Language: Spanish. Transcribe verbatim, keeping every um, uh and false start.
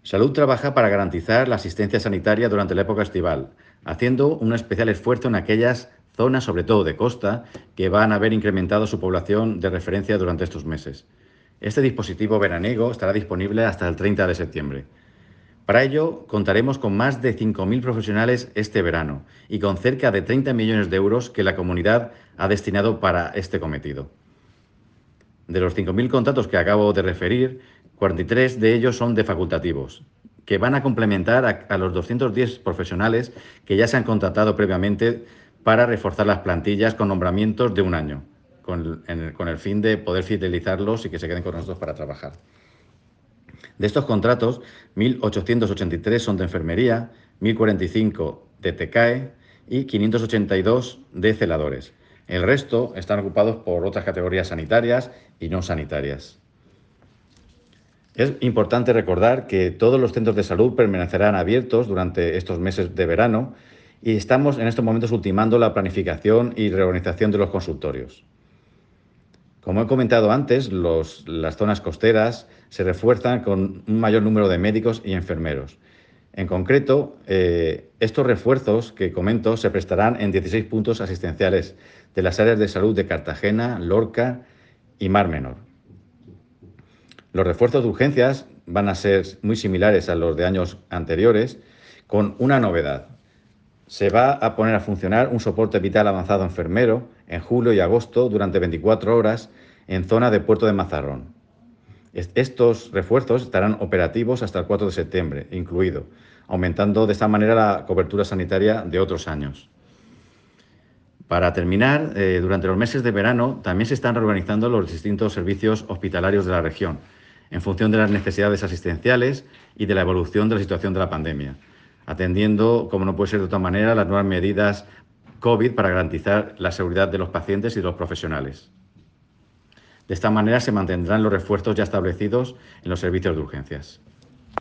Salud trabaja para garantizar la asistencia sanitaria durante la época estival, haciendo un especial esfuerzo en aquellas zonas, sobre todo de costa, que van a haber incrementado su población de referencia durante estos meses. Este dispositivo veraniego estará disponible hasta el treinta de septiembre. Para ello, contaremos con más de cinco mil profesionales este verano y con cerca de treinta millones de euros que la comunidad ha destinado para este cometido. De los cinco mil contratos que acabo de referir, cuarenta y tres de ellos son de facultativos, que van a complementar a, a los doscientos diez profesionales que ya se han contratado previamente para reforzar las plantillas con nombramientos de un año, con el, con el fin de poder fidelizarlos y que se queden con nosotros para trabajar. De estos contratos, mil ochocientos ochenta y tres son de enfermería, mil cuarenta y cinco de TECAE y quinientos ochenta y dos de celadores. El resto están ocupados por otras categorías sanitarias y no sanitarias. Es importante recordar que todos los centros de salud permanecerán abiertos durante estos meses de verano y estamos en estos momentos ultimando la planificación y reorganización de los consultorios. Como he comentado antes, los, las zonas costeras se refuerzan con un mayor número de médicos y enfermeros. En concreto, eh, estos refuerzos que comento se prestarán en dieciséis puntos asistenciales de las áreas de salud de Cartagena, Lorca y Mar Menor. Los refuerzos de urgencias van a ser muy similares a los de años anteriores, con una novedad. Se va a poner a funcionar un soporte vital avanzado enfermero en julio y agosto durante veinticuatro horas en zona de Puerto de Mazarrón. Estos refuerzos estarán operativos hasta el cuatro de septiembre, incluido, aumentando de esta manera la cobertura sanitaria de otros años. Para terminar, eh, durante los meses de verano también se están reorganizando los distintos servicios hospitalarios de la región, en función de las necesidades asistenciales y de la evolución de la situación de la pandemia, atendiendo, como no puede ser de otra manera, las nuevas medidas COVID para garantizar la seguridad de los pacientes y de los profesionales. De esta manera se mantendrán los refuerzos ya establecidos en los servicios de urgencias.